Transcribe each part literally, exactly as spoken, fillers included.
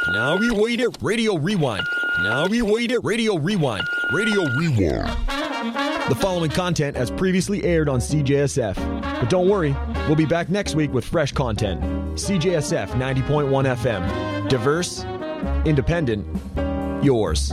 Now we wait it, Radio Rewind. Now we wait it, Radio Rewind. Radio Rewind. The following content has previously aired on C J S F. But don't worry, we'll be back next week with fresh content. C J S F ninety point one F M. Diverse, independent, yours.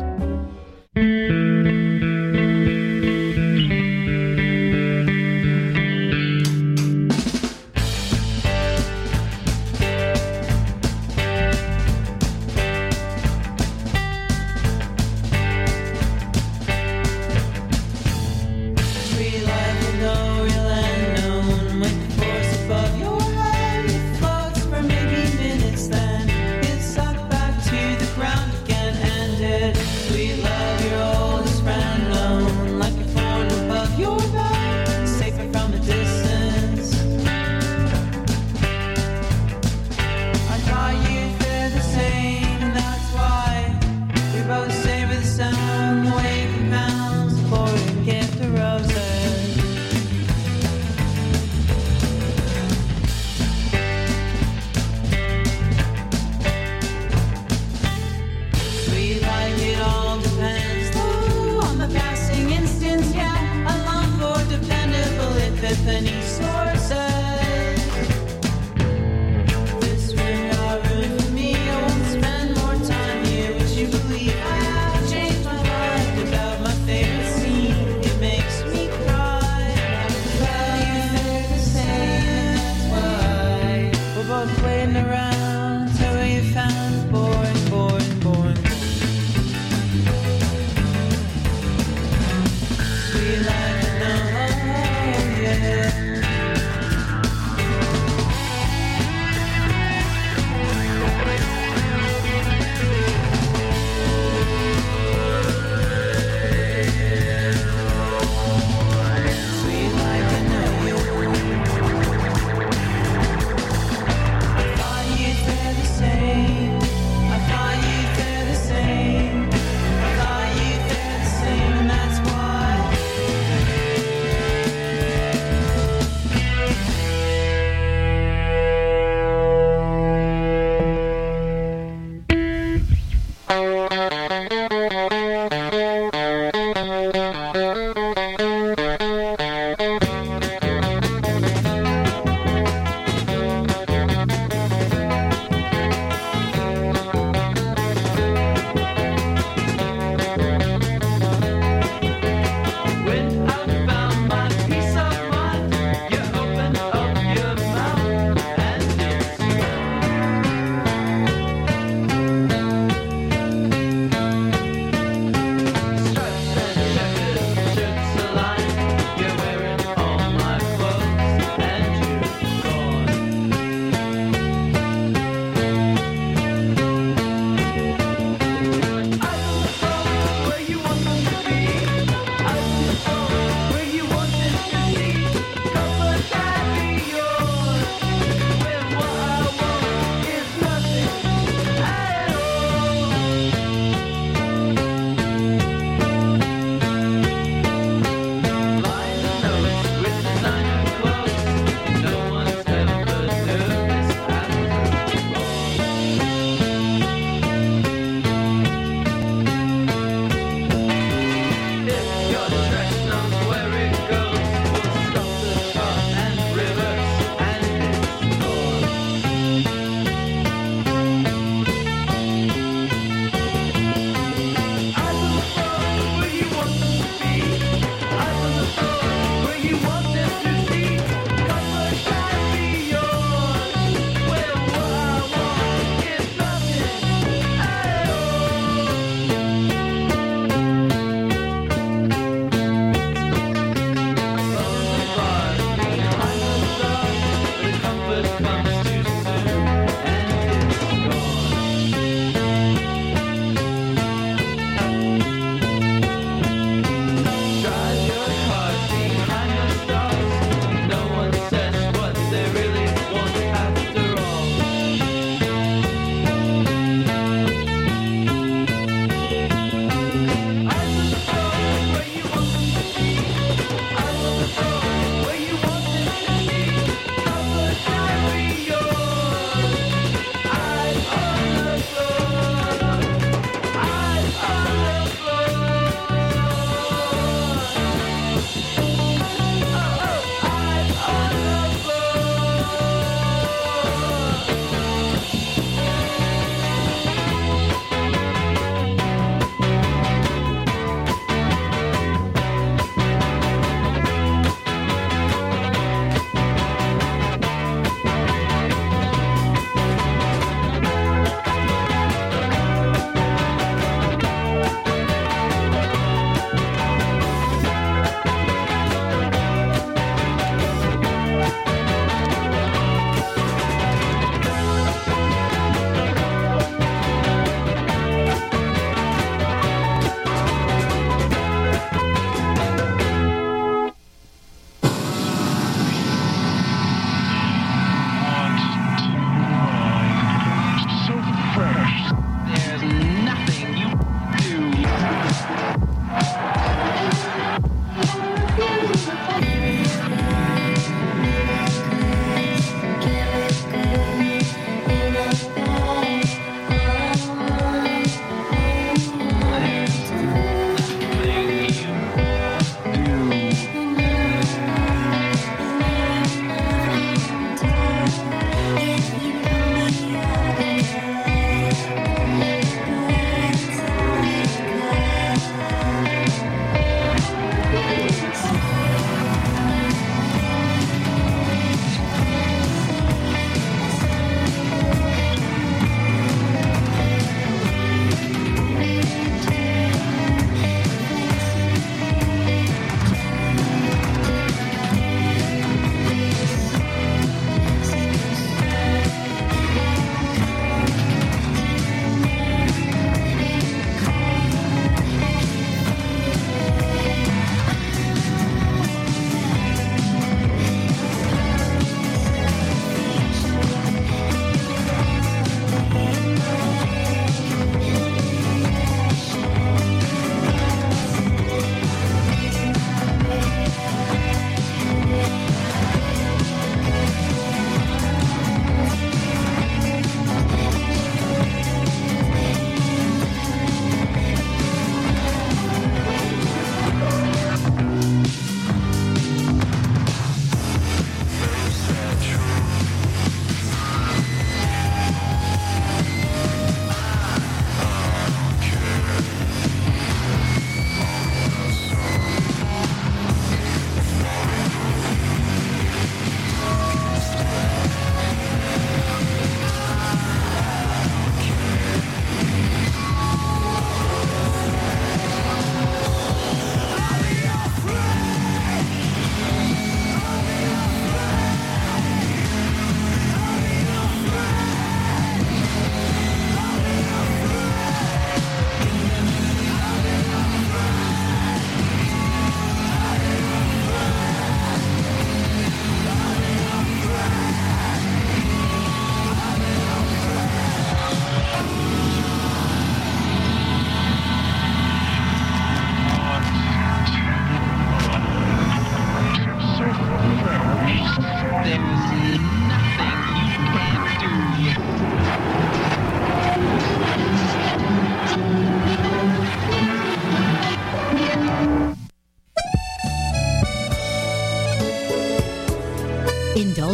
We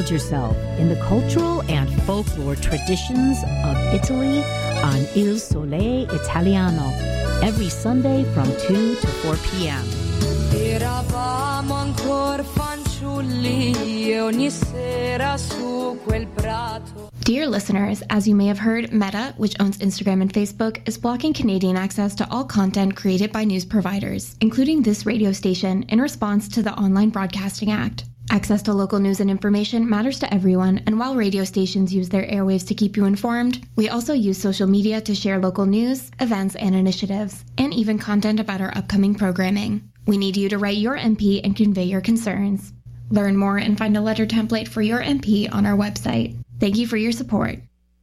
Indulge yourself in the cultural and folklore traditions of Italy on Il Sole Italiano every Sunday from two to four p.m. Eravamo ancora fanciulli e ogni sera su quel prato. Dear listeners, as you may have heard, Meta, which owns Instagram and Facebook, is blocking Canadian access to all content created by news providers, including this radio station, in response to the Online Broadcasting Act. Access to local news and information matters to everyone, and while radio stations use their airwaves to keep you informed, we also use social media to share local news, events, and initiatives, and even content about our upcoming programming. We need you to write your M P and convey your concerns. Learn more and find a letter template for your M P on our website. Thank you for your support.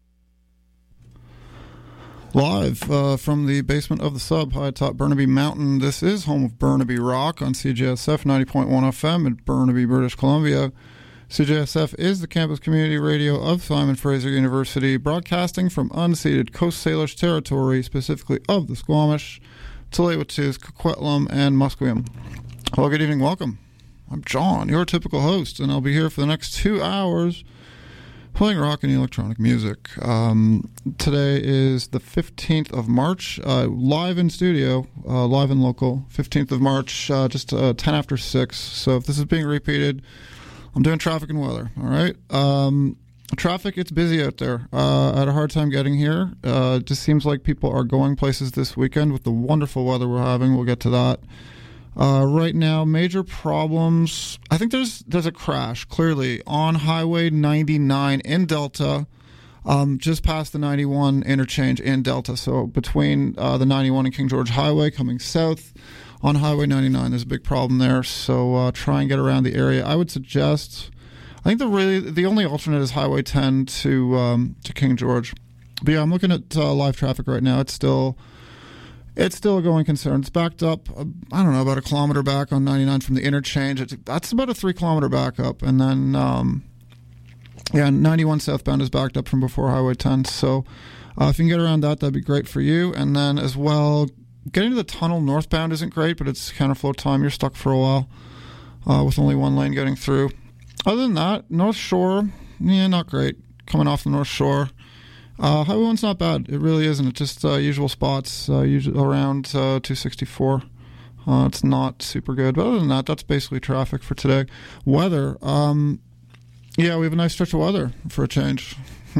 Live uh, from the basement of the sub high atop Burnaby Mountain, this is home of Burnaby Rock on C J S F ninety point one F M in Burnaby, British Columbia. C J S F is the campus community radio of Simon Fraser University, broadcasting from unceded Coast Salish territory, specifically of the Squamish, Tsleil-Waututh, Coquitlam, and Musqueam. Hello, good evening, welcome. I'm John, your typical host, and I'll be here for the next two hours playing rock and electronic music. Um, today is the fifteenth of March, uh, live in studio, uh, live and local, fifteenth of March, uh, just uh, ten after six. So if this is being repeated, I'm doing traffic and weather, all right? Um, traffic, it's busy out there. Uh, I had a hard time getting here. Uh, it just seems like people are going places this weekend with the wonderful weather we're having. We'll get to that. Uh, right now, major problems. I think there's there's a crash, clearly, on Highway ninety-nine in Delta, um, just past the ninety-one interchange in Delta. So between uh, the ninety-one and King George Highway coming south on Highway ninety-nine, there's a big problem there. So uh, try and get around the area. I would suggest, I think the really the only alternate is Highway ten to um, to King George. But yeah, I'm looking at uh, live traffic right now. It's still... It's still a going concern. It's backed up, uh, I don't know, about a kilometer back on ninety-nine from the interchange. It's, that's about a three-kilometer backup. And then, um, yeah, ninety-one southbound is backed up from before Highway ten. So uh, if you can get around that, that'd be great for you. And then as well, getting to the tunnel northbound isn't great, but it's counterflow time. You're stuck for a while uh, with only one lane getting through. Other than that, North Shore, yeah, not great. Coming off the North Shore. Uh, Highway one's not bad. It really isn't. It's just uh, usual spots, uh, usually around uh, two sixty-four. Uh, it's not super good. But other than that, that's basically traffic for today. Weather. Um, yeah, we have a nice stretch of weather for a change.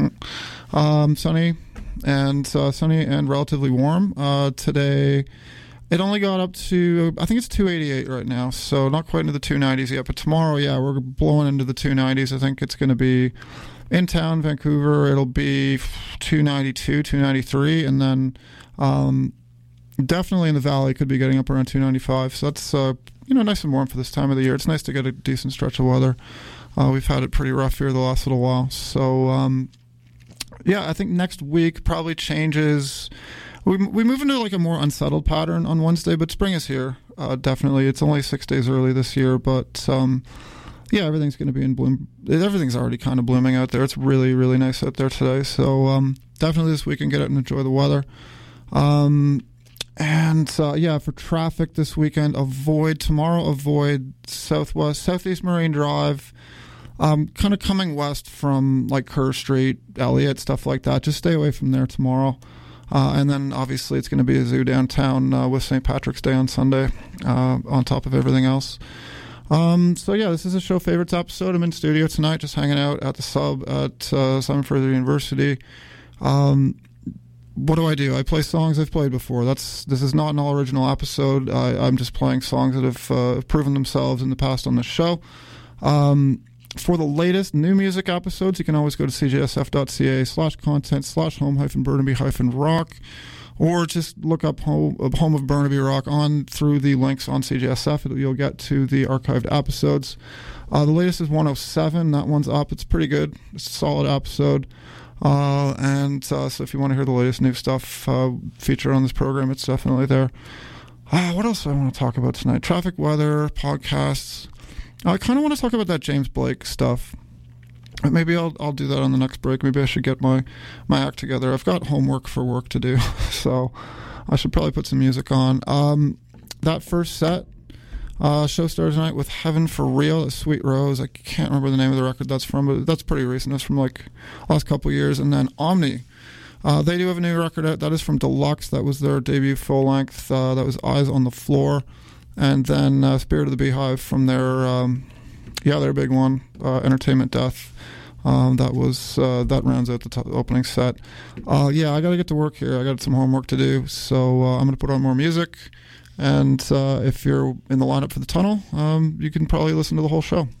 um, sunny and uh, sunny and relatively warm. Uh, today, it only got up to, I think it's two eighty-eight right now, so not quite into the two nineties yet. But tomorrow, yeah, we're blowing into the two nineties. I think it's going to be... In town, Vancouver, it'll be two ninety-two, two ninety-three, and then um, definitely in the valley could be getting up around two ninety-five. So that's uh, you know nice and warm for this time of the year. It's nice to get a decent stretch of weather. Uh, we've had it pretty rough here the last little while. So um, yeah, I think next week probably changes. We we move into like a more unsettled pattern on Wednesday, but spring is here. Uh, definitely, it's only six days early this year, but. Um, Yeah, everything's going to be in bloom. Everything's already kind of blooming out there. It's really, really nice out there today. So um, definitely this weekend, get out and enjoy the weather. Um, and uh, yeah, for traffic this weekend, avoid tomorrow. Avoid southwest, southeast Marine Drive. Um, kind of coming west from like Kerr Street, Elliott, stuff like that. Just stay away from there tomorrow. Uh, and then obviously it's going to be a zoo downtown uh, with Saint Patrick's Day on Sunday, uh, on top of everything else. Um, so yeah, this is a Show Favorites episode. I'm in studio tonight, just hanging out at the sub at uh, Simon Fraser University. Um, what do I do? I play songs I've played before. That's this is not an all-original episode. I, I'm just playing songs that have uh, proven themselves in the past on this show. Um, for the latest new music episodes, you can always go to cjsf.ca slash content slash home hyphen Burnaby hyphen rock. Or just look up Home, Home of Burnaby Rock on through the links on C J S F. You'll get to the archived episodes. Uh, the latest is one oh seven. That one's up. It's pretty good. It's a solid episode. Uh, and uh, so if you want to hear the latest new stuff uh, featured on this program, it's definitely there. Uh, what else do I want to talk about tonight? Traffic, weather, podcasts. I kind of want to talk about that James Blake stuff. Maybe I'll I'll do that on the next break. Maybe I should get my, my act together. I've got homework for work to do, so I should probably put some music on. Um, that first set, Uh, show starts tonight with Heaven for Real, a Sweet Rose. I can't remember the name of the record that's from, but that's pretty recent. It's from like last couple of years. And then Omni. Uh, they do have a new record out. That is from Deluxe. That was their debut full length. Uh, that was Eyes on the Floor. And then uh, Spirit of the Beehive from their, um, yeah, their big one, uh, Entertainment Death. Um, that was uh, that rounds out the t- opening set. Uh, yeah, I got to get to work here. I got some homework to do, so uh, I'm going to put on more music. And uh, if you're in the lineup for the tunnel, um, you can probably listen to the whole show.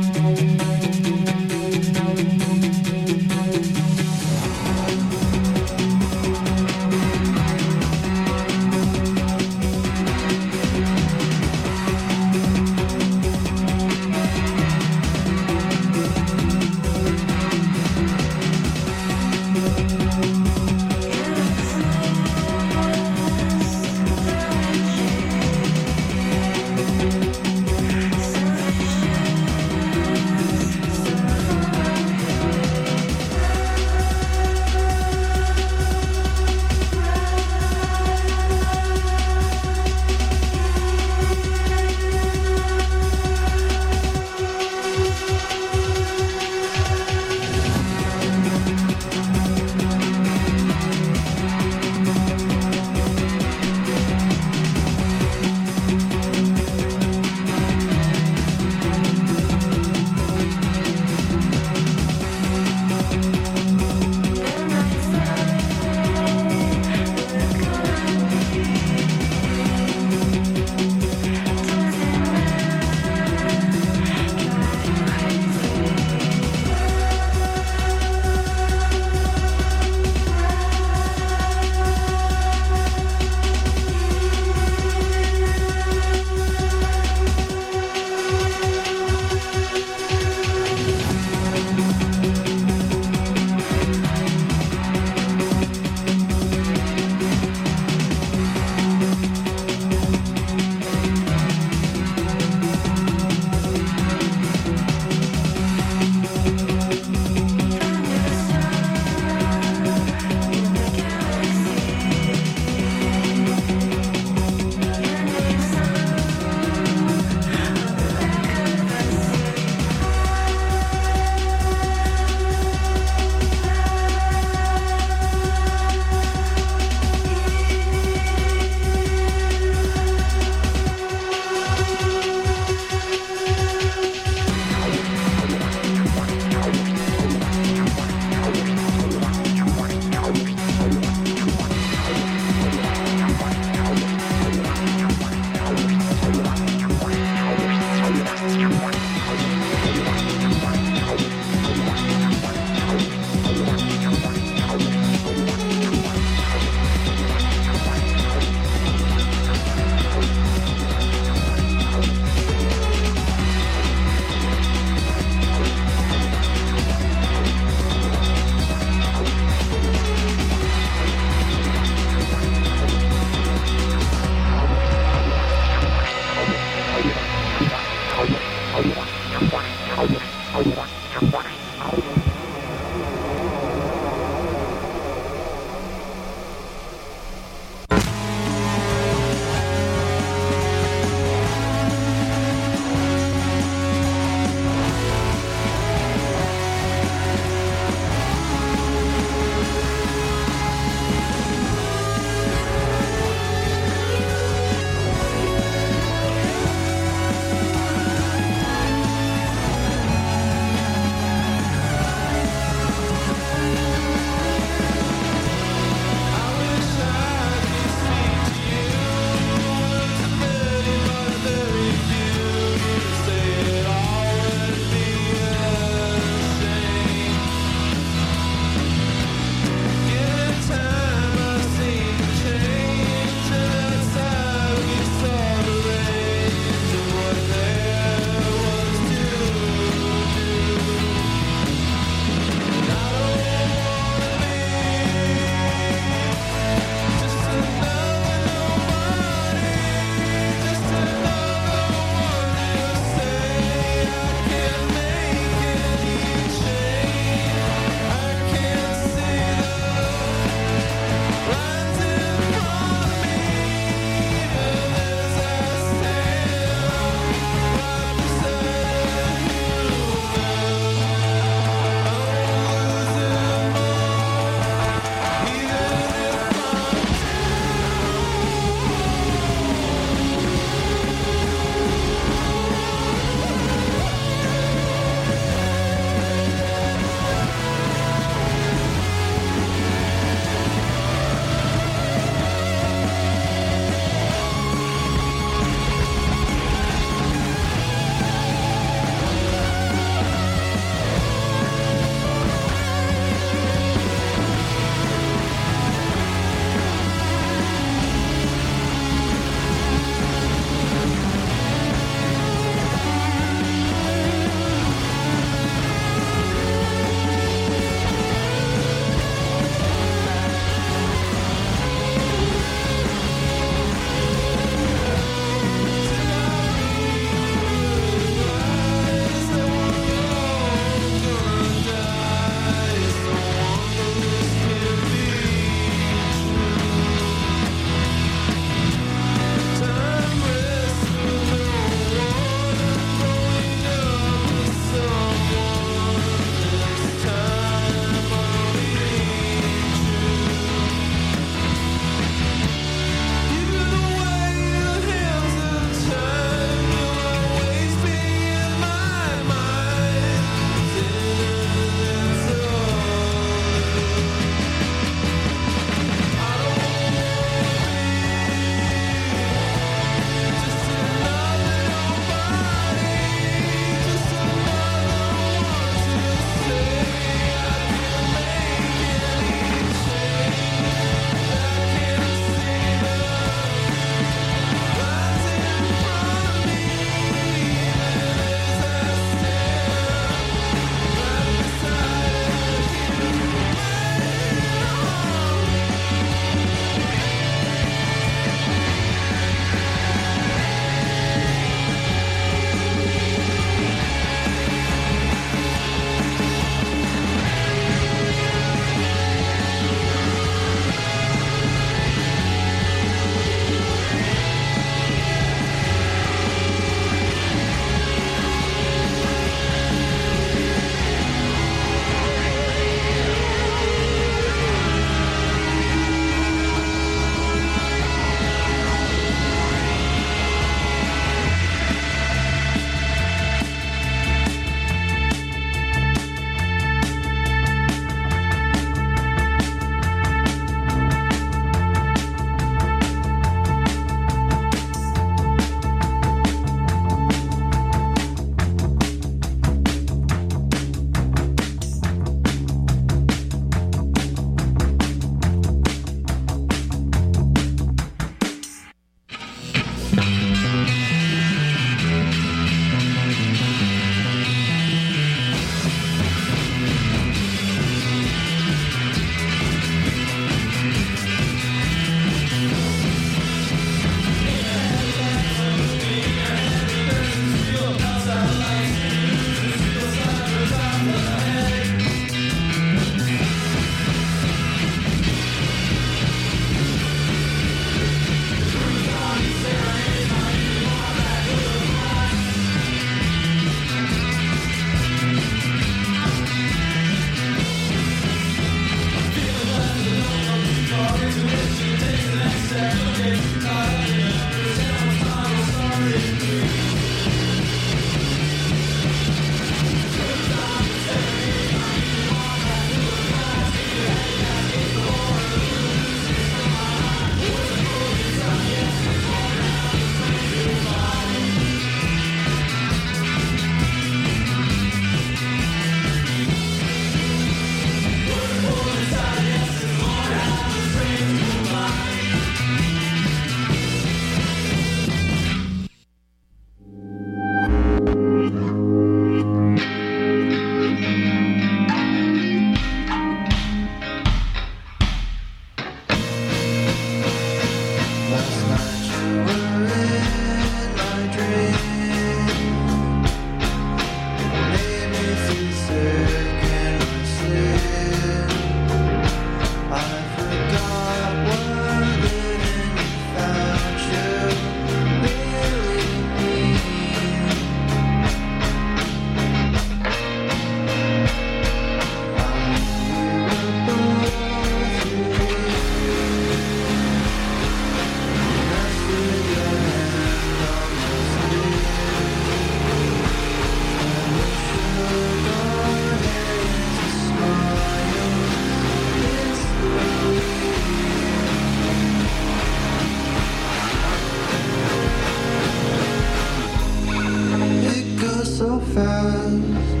fast.